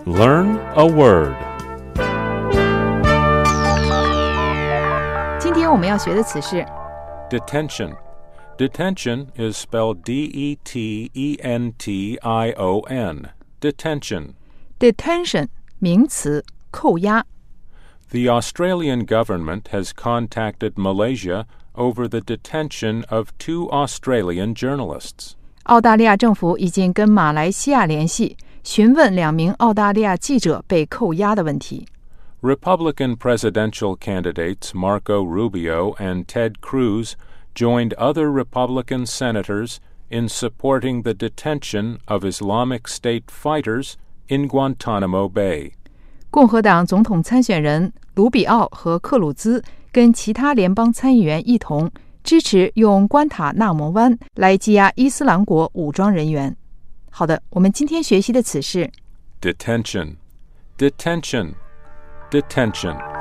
Learn a word. 今天我们要学的词是 Detention. Detention is spelled D-E-T-E-N-T-I-O-N. Detention. detention 名词，扣押。 The Australian government has contacted Malaysia over the detention of 2 Australian journalists. 澳大利亚政府已经跟马来西亚联系，询问2名澳大利亚记者被扣押的问题。 Republican presidential candidates Marco Rubio and Ted Cruz joined other Republican senators in supporting the detention of Islamic State fighters in Guantanamo Bay. 共和党总统参选人卢比奥和克鲁兹跟其他联邦参议员一同支持用关塔纳摩湾来羁押伊斯兰国武装人员。好的，我们今天学习的词是 Detention. Detention. Detention.